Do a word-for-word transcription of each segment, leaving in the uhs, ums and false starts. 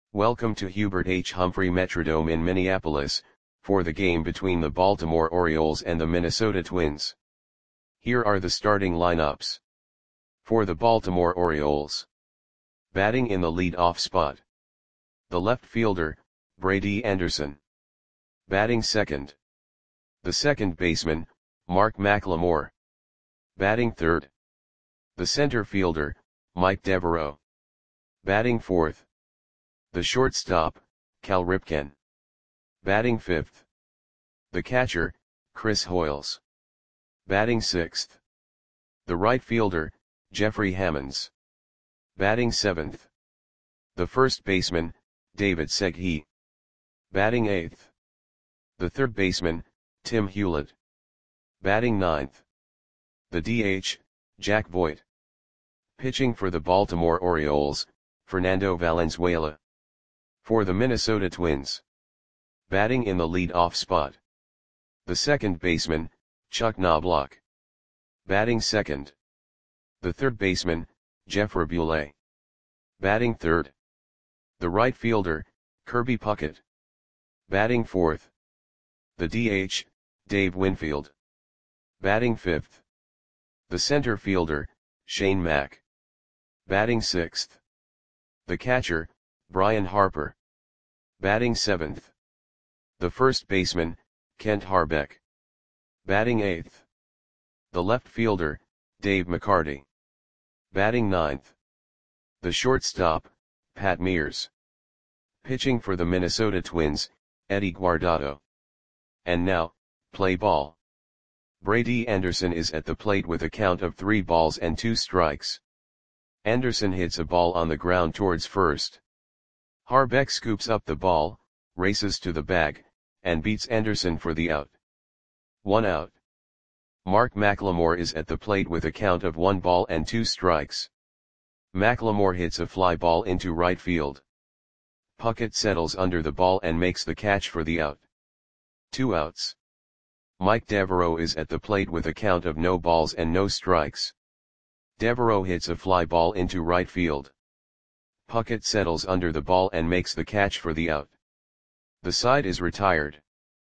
Welcome to Hubert H. Humphrey Metrodome in Minneapolis, for the game between the Baltimore Orioles and the Minnesota Twins. Here are the starting lineups. For the Baltimore Orioles. Batting in the lead-off spot. The left fielder, Brady Anderson. Batting second. The second baseman, Mark McLemore. Batting third. The center fielder, Mike Devereaux. Batting fourth. The shortstop, Cal Ripken. Batting fifth. The catcher, Chris Hoiles. Batting sixth. The right fielder, Jeffrey Hammonds. Batting seventh. The first baseman, David Segui. Batting eighth. The third baseman, Tim Hewlett. Batting ninth. The D H, Jack Voigt. Pitching for the Baltimore Orioles, Fernando Valenzuela. For the Minnesota Twins. Batting in the lead-off spot. The second baseman, Chuck Knobloch. Batting second. The third baseman, Jeff Raboulet. Batting third. The right fielder, Kirby Puckett. Batting fourth. The D H, Dave Winfield. Batting fifth. The center fielder, Shane Mack. Batting sixth. The catcher, Brian Harper. Batting seventh. The first baseman, Kent Harbeck. Batting eighth. The left fielder, Dave McCarty. Batting ninth. The shortstop, Pat Mears. Pitching for the Minnesota Twins, Eddie Guardado. And now, play ball. Brady Anderson is at the plate with a count of three balls and two strikes. Anderson hits a ball on the ground towards first. Harbeck scoops up the ball, races to the bag, and beats Anderson for the out. One out. Mark McLemore is at the plate with a count of one ball and two strikes. McLemore hits a fly ball into right field. Puckett settles under the ball and makes the catch for the out. Two outs. Mike Devereaux is at the plate with a count of no balls and no strikes. Devereaux hits a fly ball into right field. Puckett settles under the ball and makes the catch for the out. The side is retired.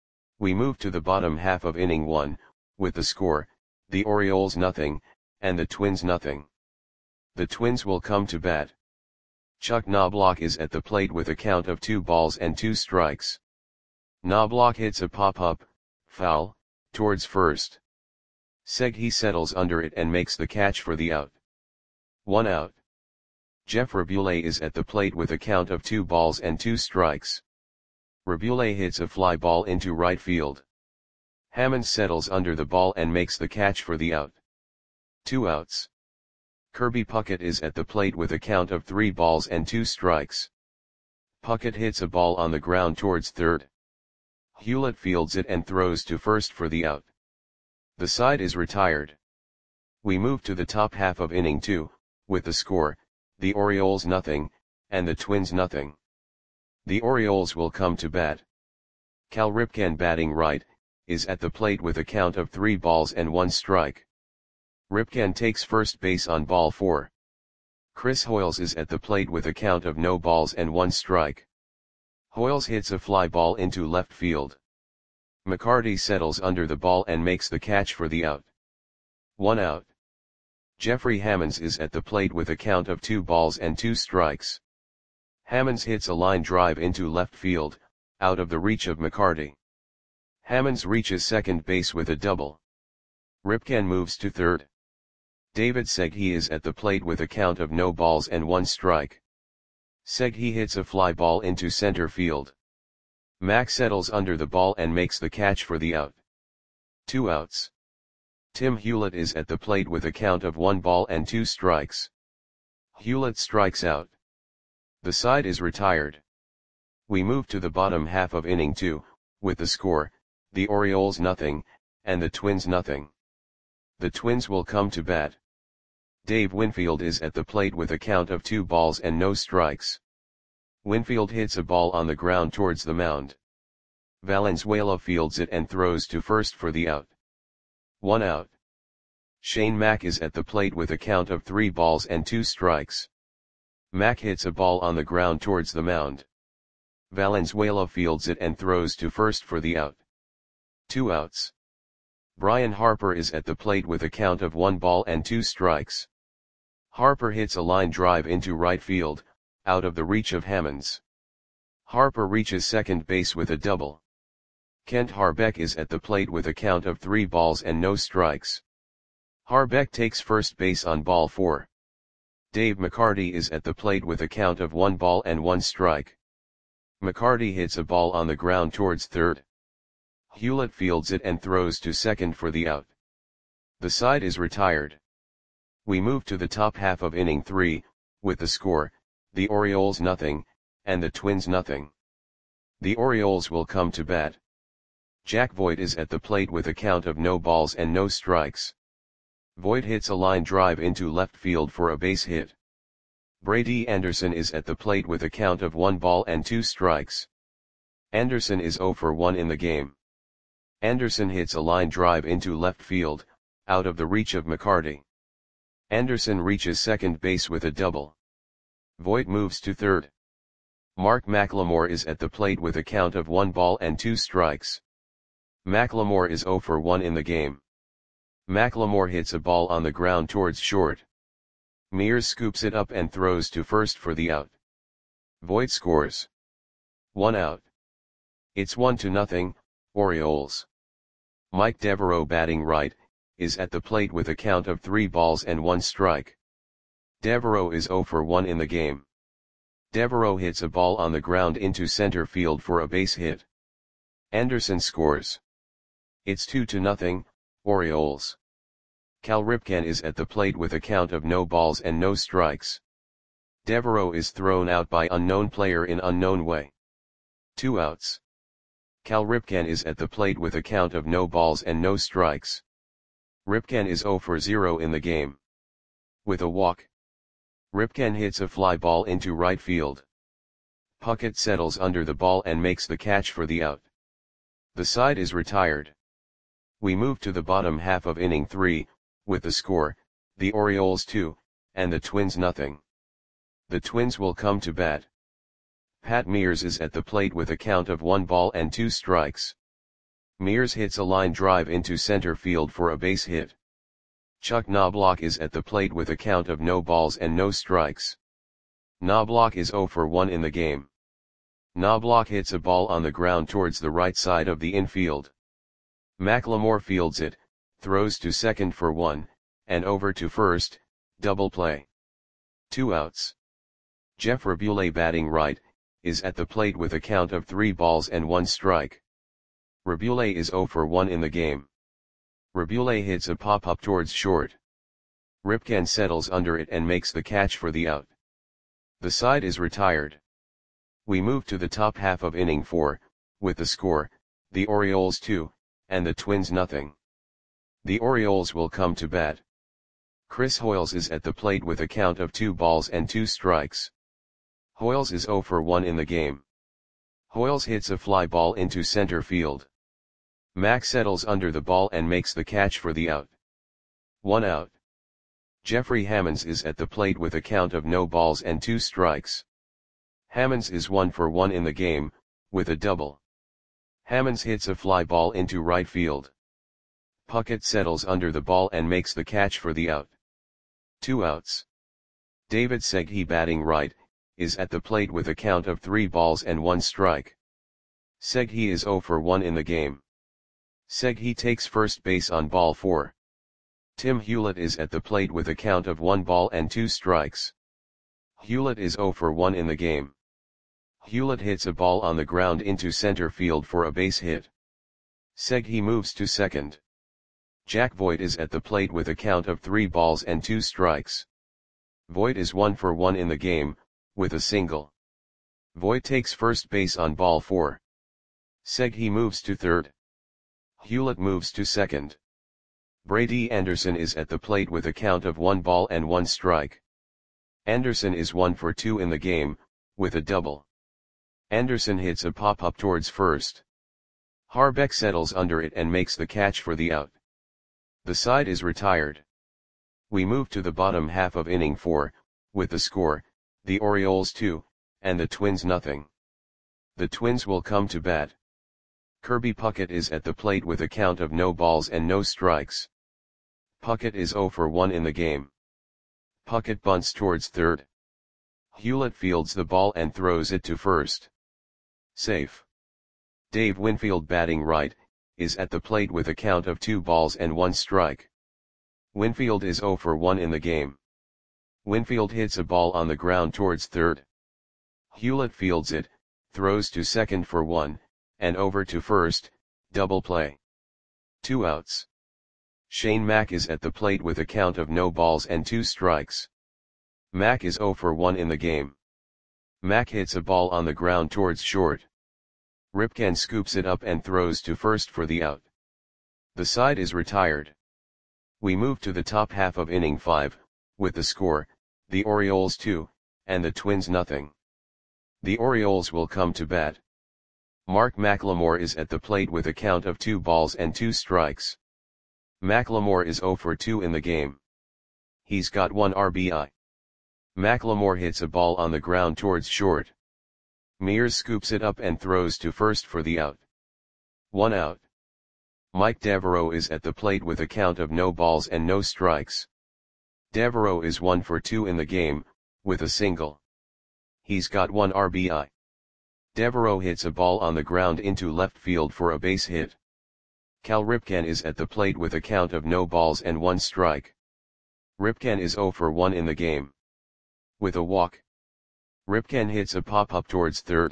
We move to the bottom half of inning one, with the score, the Orioles nothing, and the Twins nothing. The Twins will come to bat. Chuck Knobloch is at the plate with a count of two balls and two strikes. Knobloch hits a pop-up, foul, towards first. Segui settles under it and makes the catch for the out. One out. Jeff Raboulet is at the plate with a count of two balls and two strikes. Raboulet hits a fly ball into right field. Hammonds settles under the ball and makes the catch for the out. Two outs. Kirby Puckett is at the plate with a count of three balls and two strikes. Puckett hits a ball on the ground towards third. Hewlett fields it and throws to first for the out. The side is retired. We move to the top half of inning two, with the score, the Orioles nothing, and the Twins nothing. The Orioles will come to bat. Cal Ripken batting right, is at the plate with a count of three balls and one strike. Ripken takes first base on ball four. Chris Hoiles is at the plate with a count of no balls and one strike. Hoiles hits a fly ball into left field. McCarty settles under the ball and makes the catch for the out. One out. Jeffrey Hammonds is at the plate with a count of two balls and two strikes. Hammonds hits a line drive into left field, out of the reach of McCarty. Hammonds reaches second base with a double. Ripken moves to third. David Segui is at the plate with a count of no balls and one strike. Segui hits a fly ball into center field. Mack settles under the ball and makes the catch for the out. Two outs. Tim Hewlett is at the plate with a count of one ball and two strikes. Hewlett strikes out. The side is retired. We move to the bottom half of inning two, with the score, the Orioles nothing, and the Twins nothing. The Twins will come to bat. Dave Winfield is at the plate with a count of two balls and no strikes. Winfield hits a ball on the ground towards the mound. Valenzuela fields it and throws to first for the out. One out. Shane Mack is at the plate with a count of three balls and two strikes. Mack hits a ball on the ground towards the mound. Valenzuela fields it and throws to first for the out. Two outs. Brian Harper is at the plate with a count of one ball and two strikes. Harper hits a line drive into right field, out of the reach of Hammonds. Harper reaches second base with a double. Kent Harbeck is at the plate with a count of three balls and no strikes. Harbeck takes first base on ball four. Dave McCarty is at the plate with a count of one ball and one strike. McCarty hits a ball on the ground towards third. Hewlett fields it and throws to second for the out. The side is retired. We move to the top half of inning three, with the score, the Orioles nothing, and the Twins nothing. The Orioles will come to bat. Jack Voigt is at the plate with a count of no balls and no strikes. Voigt hits a line drive into left field for a base hit. Brady Anderson is at the plate with a count of one ball and two strikes. Anderson is zero for one in the game. Anderson hits a line drive into left field, out of the reach of McCarty. Anderson reaches second base with a double. Voigt moves to third. Mark McLemore is at the plate with a count of one ball and two strikes. McLemore is zero for one in the game. McLemore hits a ball on the ground towards short. Mears scoops it up and throws to first for the out. Voigt scores. One out. It's one to nothing, Orioles. Mike Devereaux, batting right, is at the plate with a count of three balls and one strike. Devereaux is zero for one in the game. Devereaux hits a ball on the ground into center field for a base hit. Anderson scores. It's two to nothing, Orioles. Cal Ripken is at the plate with a count of no balls and no strikes. Devereaux is thrown out by unknown player in unknown way. Two outs. Cal Ripken is at the plate with a count of no balls and no strikes. Ripken is zero for zero in the game. With a walk. Ripken hits a fly ball into right field. Puckett settles under the ball and makes the catch for the out. The side is retired. We move to the bottom half of inning three, with the score, the Orioles two, and the Twins nothing. The Twins will come to bat. Pat Mears is at the plate with a count of one ball and two strikes. Mears hits a line drive into center field for a base hit. Chuck Knobloch is at the plate with a count of no balls and no strikes. Knobloch is zero for one in the game. Knobloch hits a ball on the ground towards the right side of the infield. McLemore fields it, throws to second for one, and over to first, double play. Two outs. Jeff Rabule, batting right, is at the plate with a count of three balls and one strike. Rabule is zero for one in the game. Rabule hits a pop-up towards short. Ripken settles under it and makes the catch for the out. The side is retired. We move to the top half of inning four, with the score, the Orioles two, and the Twins nothing. The Orioles will come to bat. Chris Hoiles is at the plate with a count of two balls and two strikes. Hoiles is zero for one in the game. Hoiles hits a fly ball into center field. Mack settles under the ball and makes the catch for the out. One out. Jeffrey Hammonds is at the plate with a count of no balls and two strikes. Hammonds is one for one in the game, with a double. Hammonds hits a fly ball into right field. Puckett settles under the ball and makes the catch for the out. Two outs. David Seghi, batting right, is at the plate with a count of three balls and one strike. Seghi is zero for one in the game. Seghi takes first base on ball four. Tim Hewlett is at the plate with a count of one ball and two strikes. Hewlett is zero for one in the game. Hewlett hits a ball on the ground into center field for a base hit. Seghi moves to second. Jack Voigt is at the plate with a count of three balls and two strikes. Voigt is one for one in the game, with a single. Voigt takes first base on ball four. Seghi moves to third. Hewlett moves to second. Brady Anderson is at the plate with a count of one ball and one strike. Anderson is one for two in the game, with a double. Anderson hits a pop-up towards first. Harbeck settles under it and makes the catch for the out. The side is retired. We move to the bottom half of inning four, with the score, the Orioles two, and the Twins nothing. The Twins will come to bat. Kirby Puckett is at the plate with a count of no balls and no strikes. Puckett is oh for one in the game. Puckett bunts towards third. Hewlett fields the ball and throws it to first. Safe. Dave Winfield, batting right, is at the plate with a count of two balls and one strike. Winfield is oh for one in the game. Winfield hits a ball on the ground towards third. Hewlett fields it, throws to second for one, and over to first, double play. Two outs. Shane Mack is at the plate with a count of no balls and two strikes. Mack is oh for one in the game. Mack hits a ball on the ground towards short. Ripken scoops it up and throws to first for the out. The side is retired. We move to the top half of inning five, with the score, the Orioles two, and the Twins nothing. The Orioles will come to bat. Mark McLemore is at the plate with a count of two balls and two strikes. McLemore is oh for two in the game. He's got one R B I. McLemore hits a ball on the ground towards short. Mears scoops it up and throws to first for the out. One out. Mike Devereaux is at the plate with a count of no balls and no strikes. Devereaux is one for two in the game, with a single. He's got one R B I. Devereaux hits a ball on the ground into left field for a base hit. Cal Ripken is at the plate with a count of no balls and one strike. Ripken is oh for one in the game. With a walk. Ripken hits a pop-up towards third.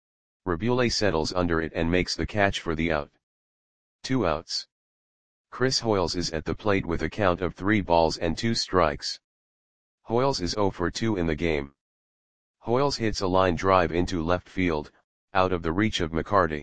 Rabule settles under it and makes the catch for the out. Two outs. Chris Hoiles is at the plate with a count of three balls and two strikes. Hoiles is oh for two in the game. Hoiles hits a line drive into left field, out of the reach of McCarty.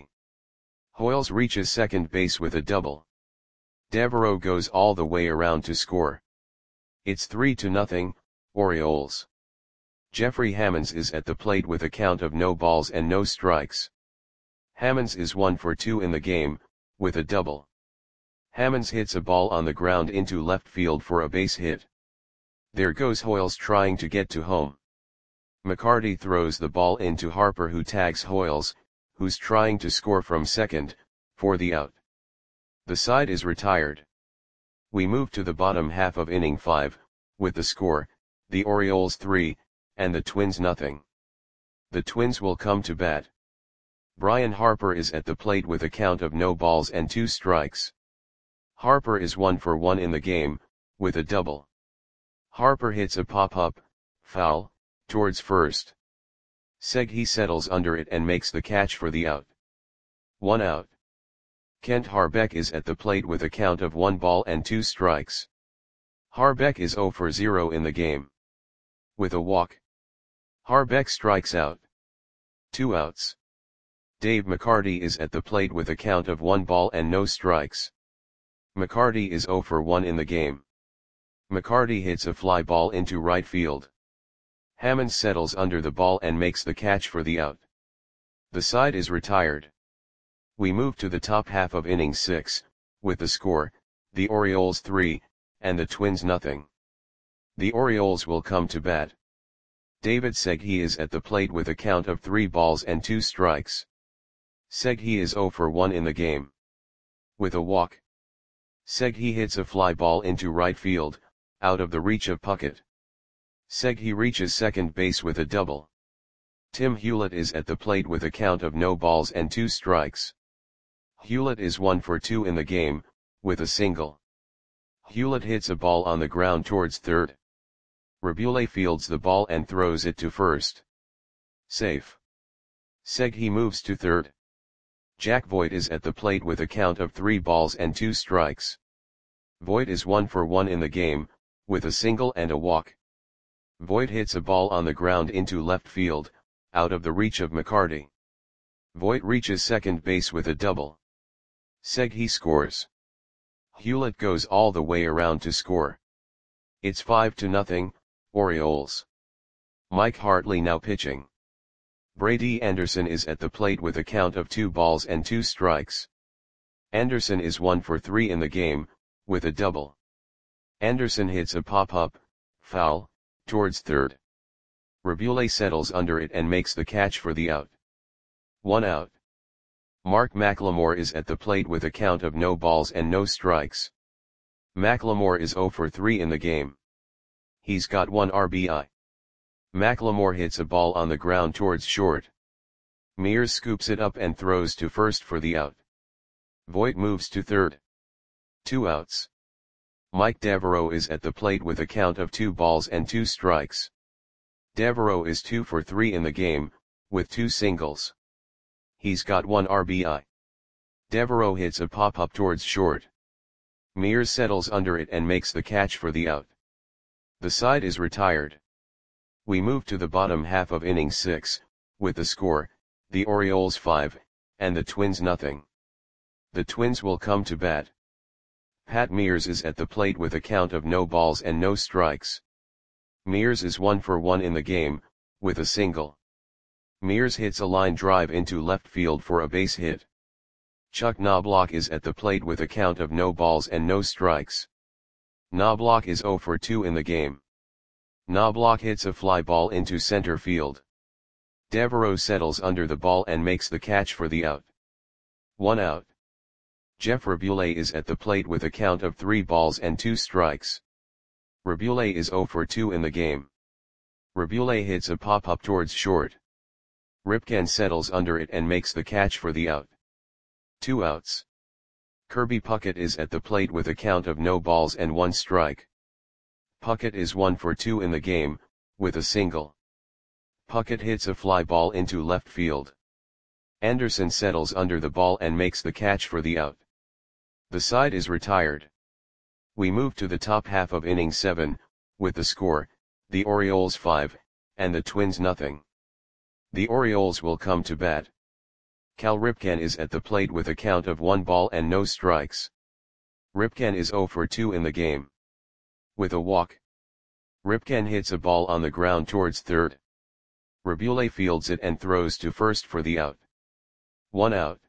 Hoiles reaches second base with a double. Devereaux goes all the way around to score. It's three to nothing, Orioles. Jeffrey Hammonds is at the plate with a count of no balls and no strikes. Hammonds is one for two in the game, with a double. Hammonds hits a ball on the ground into left field for a base hit. There goes Hoiles trying to get to home. McCarty throws the ball into Harper, who tags Hoiles, who's trying to score from second, for the out. The side is retired. We move to the bottom half of inning five, with the score, the Orioles three, and the Twins nothing. The Twins will come to bat. Brian Harper is at the plate with a count of no balls and two strikes. Harper is one for one in the game, with a double. Harper hits a pop-up, foul, towards first. Seghi settles under it and makes the catch for the out. One out. Kent Harbeck is at the plate with a count of one ball and two strikes. Harbeck is oh for zero in the game. With a walk. Harbeck strikes out. Two outs. Dave McCarty is at the plate with a count of one ball and no strikes. McCarty is oh for one in the game. McCarty hits a fly ball into right field. Hammond settles under the ball and makes the catch for the out. The side is retired. We move to the top half of inning six, with the score, the Orioles three, and the Twins nothing. The Orioles will come to bat. David Seghi is at the plate with a count of three balls and two strikes. Seghi is oh for one in the game. With a walk. Seghi hits a fly ball into right field, out of the reach of Puckett. Seghi reaches second base with a double. Tim Hewlett is at the plate with a count of no balls and two strikes. Hewlett is one for two in the game, with a single. Hewlett hits a ball on the ground towards third. Rabule fields the ball and throws it to first. Safe. Seghi moves to third. Jack Voigt is at the plate with a count of three balls and two strikes. Voigt is one for one in the game, with a single and a walk. Voigt hits a ball on the ground into left field, out of the reach of McCarty. Voigt reaches second base with a double. Seghi scores. Hewlett goes all the way around to score. It's five to nothing, Orioles. Mike Hartley now pitching. Brady Anderson is at the plate with a count of two balls and two strikes. Anderson is one for three in the game, with a double. Anderson hits a pop-up, foul, towards third. Rabule settles under it and makes the catch for the out. One out. Mark McLemore is at the plate with a count of no balls and no strikes. McLemore is zero for three in the game. He's got one R B I. McLemore hits a ball on the ground towards short. Mears scoops it up and throws to first for the out. Voit moves to third. Two outs. Mike Devereaux is at the plate with a count of two balls and two strikes. Devereaux is two for three in the game, with two singles. He's got one R B I. Devereaux hits a pop-up towards short. Mears settles under it and makes the catch for the out. The side is retired. We move to the bottom half of inning six, with the score, the Orioles five, and the Twins nothing. The Twins will come to bat. Pat Mears is at the plate with a count of no balls and no strikes. Mears is one for one in the game, with a single. Mears hits a line drive into left field for a base hit. Chuck Knobloch is at the plate with a count of no balls and no strikes. Knobloch is zero for two in the game. Knobloch hits a fly ball into center field. Devereaux settles under the ball and makes the catch for the out. One out. Jeff Raboulet is at the plate with a count of three balls and two strikes. Raboulet is zero for two in the game. Raboulet hits a pop-up towards short. Ripken settles under it and makes the catch for the out. Two outs. Kirby Puckett is at the plate with a count of no balls and one strike. Puckett is one for two in the game, with a single. Puckett hits a fly ball into left field. Anderson settles under the ball and makes the catch for the out. The side is retired. We move to the top half of inning seven, with the score, the Orioles five, and the Twins nothing. The Orioles will come to bat. Cal Ripken is at the plate with a count of one ball and no strikes. Ripken is zero for two in the game. With a walk. Ripken hits a ball on the ground towards third. Raboulet fields it and throws to first for the out. One out.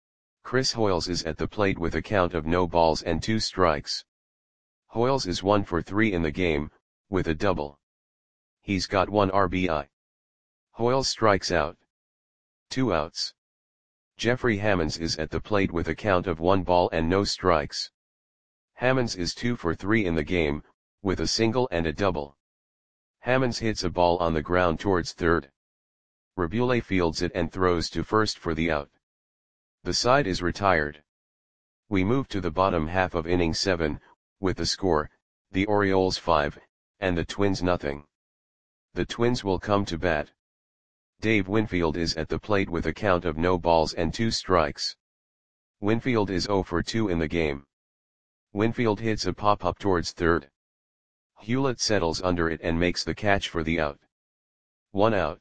Chris Hoiles is at the plate with a count of no balls and two strikes. Hoiles is one for three in the game, with a double. He's got one R B I. Hoiles strikes out. Two outs. Jeffrey Hammonds is at the plate with a count of one ball and no strikes. Hammonds is two for three in the game, with a single and a double. Hammonds hits a ball on the ground towards third. Raboulet fields it and throws to first for the out. The side is retired. We move to the bottom half of inning seven, with the score, the Orioles five, and the Twins nothing. The Twins will come to bat. Dave Winfield is at the plate with a count of no balls and two strikes. Winfield is zero for two in the game. Winfield hits a pop-up towards third. Hewlett settles under it and makes the catch for the out. One out.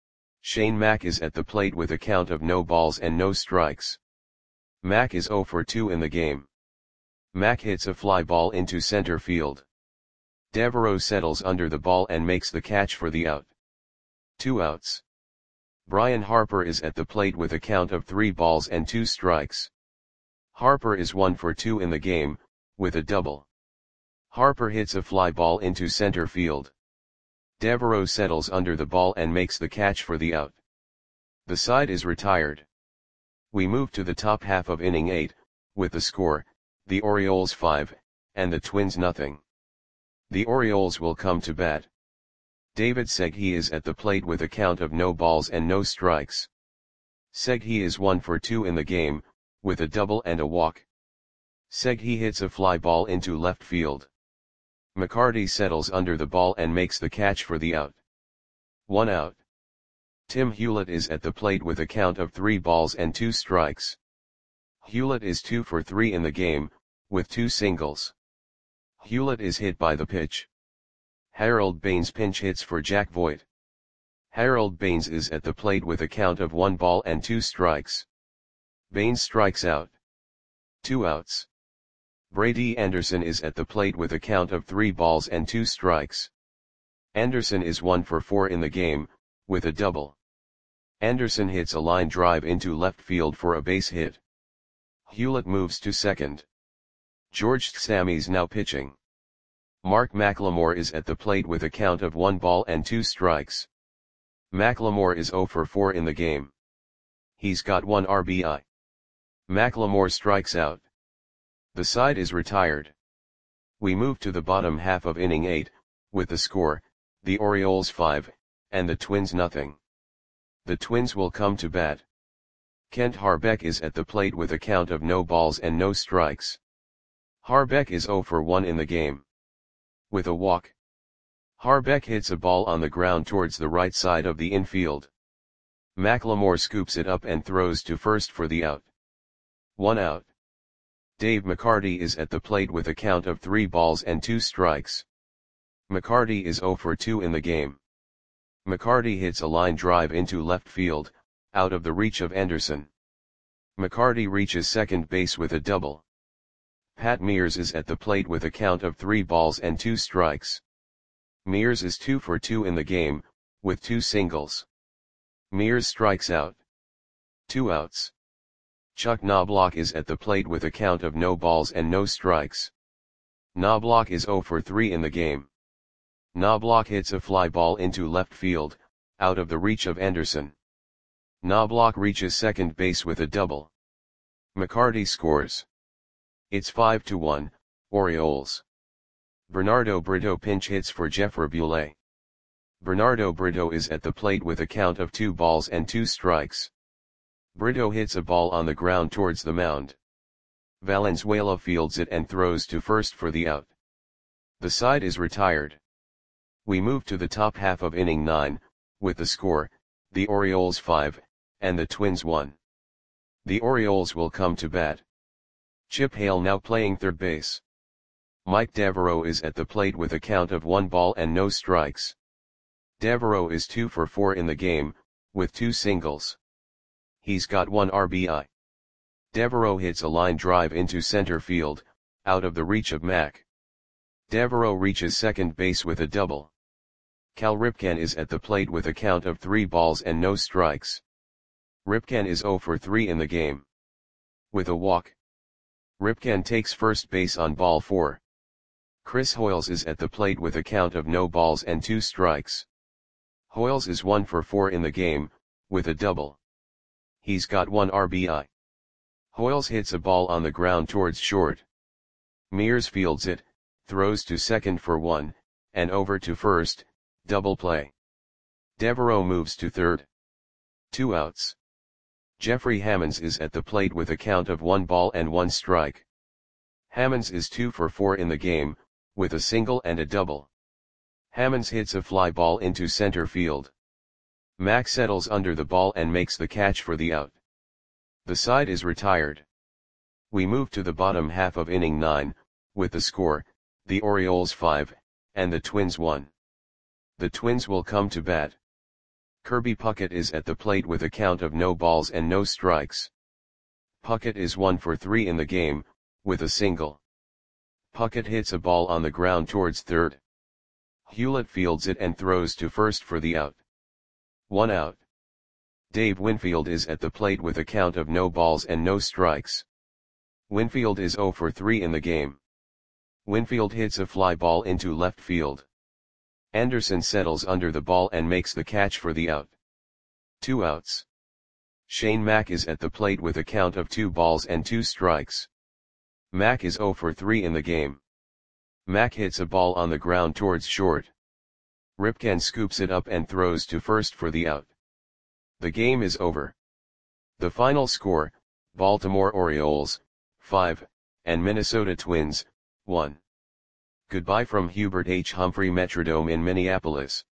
Shane Mack is at the plate with a count of no balls and no strikes. Mack is zero for two in the game. Mack hits a fly ball into center field. Devereaux settles under the ball and makes the catch for the out. Two outs. Brian Harper is at the plate with a count of three balls and two strikes. Harper is one for two in the game, with a double. Harper hits a fly ball into center field. Devereaux settles under the ball and makes the catch for the out. The side is retired. We move to the top half of inning eight, with the score, the Orioles five, and the Twins nothing. The Orioles will come to bat. David Seghi is at the plate with a count of no balls and no strikes. Seghi is one for two in the game, with a double and a walk. Seghi hits a fly ball into left field. McCarty settles under the ball and makes the catch for the out. One out. Tim Hewlett is at the plate with a count of three balls and two strikes. Hewlett is two for three in the game, with two singles. Hewlett is hit by the pitch. Harold Baines pinch hits for Jack Voit. Harold Baines is at the plate with a count of one ball and two strikes. Baines strikes out. Two outs. Brady Anderson is at the plate with a count of three balls and two strikes. Anderson is one for four in the game, with a double. Anderson hits a line drive into left field for a base hit. Hewlett moves to second. George Sammy's now pitching. Mark McLemore is at the plate with a count of one ball and two strikes. McLemore is zero for four in the game. He's got one R B I. Macklemore strikes out. The side is retired. We move to the bottom half of inning eight, with the score, the Orioles five, and the Twins nothing. The Twins will come to bat. Kent Harbeck is at the plate with a count of no balls and no strikes. Harbeck is zero for one in the game. With a walk. Harbeck hits a ball on the ground towards the right side of the infield. Macklemore scoops it up and throws to first for the out. One out. Dave McCarty is at the plate with a count of three balls and two strikes. McCarty is zero for two in the game. McCarty hits a line drive into left field, out of the reach of Anderson. McCarty reaches second base with a double. Pat Mears is at the plate with a count of three balls and two strikes. Mears is two for two in the game, with two singles. Mears strikes out. Two outs. Chuck Knobloch is at the plate with a count of no balls and no strikes. Knobloch is zero for three in the game. Knobloch hits a fly ball into left field, out of the reach of Anderson. Knobloch reaches second base with a double. McCarty scores. It's five to one, Orioles. Bernardo Brito pinch hits for Jeff Raboulet. Bernardo Brito is at the plate with a count of two balls and two strikes. Brito hits a ball on the ground towards the mound. Valenzuela fields it and throws to first for the out. The side is retired. We move to the top half of inning nine, with the score, the Orioles five, and the Twins one. The Orioles will come to bat. Chip Hale now playing third base. Mike Devereaux is at the plate with a count of one ball and no strikes. Devereaux is two for four in the game, with two singles. He's got one R B I. Devereaux hits a line drive into center field, out of the reach of Mack. Devereaux reaches second base with a double. Cal Ripken is at the plate with a count of three balls and no strikes. Ripken is zero for three in the game. With a walk. Ripken takes first base on ball four. Chris Hoiles is at the plate with a count of no balls and two strikes. Hoiles is one for four in the game, with a double. He's got one R B I. Hoiles hits a ball on the ground towards short. Mears fields it, throws to second for one, and over to first, double play. Devereaux moves to third. Two outs. Jeffrey Hammonds is at the plate with a count of one ball and one strike. Hammonds is two for four in the game, with a single and a double. Hammonds hits a fly ball into center field. Mack settles under the ball and makes the catch for the out. The side is retired. We move to the bottom half of inning nine, with the score, the Orioles five, and the Twins one. The Twins will come to bat. Kirby Puckett is at the plate with a count of no balls and no strikes. Puckett is one for three in the game, with a single. Puckett hits a ball on the ground towards third. Hewlett fields it and throws to first for the out. One out. Dave Winfield is at the plate with a count of no balls and no strikes. Winfield is zero for three in the game. Winfield hits a fly ball into left field. Anderson settles under the ball and makes the catch for the out. Two outs. Shane Mack is at the plate with a count of two balls and two strikes. Mack is zero for three in the game. Mack hits a ball on the ground towards short. Ripken scoops it up and throws to first for the out. The game is over. The final score, Baltimore Orioles, five, and Minnesota Twins, one. Goodbye from Hubert H. Humphrey Metrodome in Minneapolis.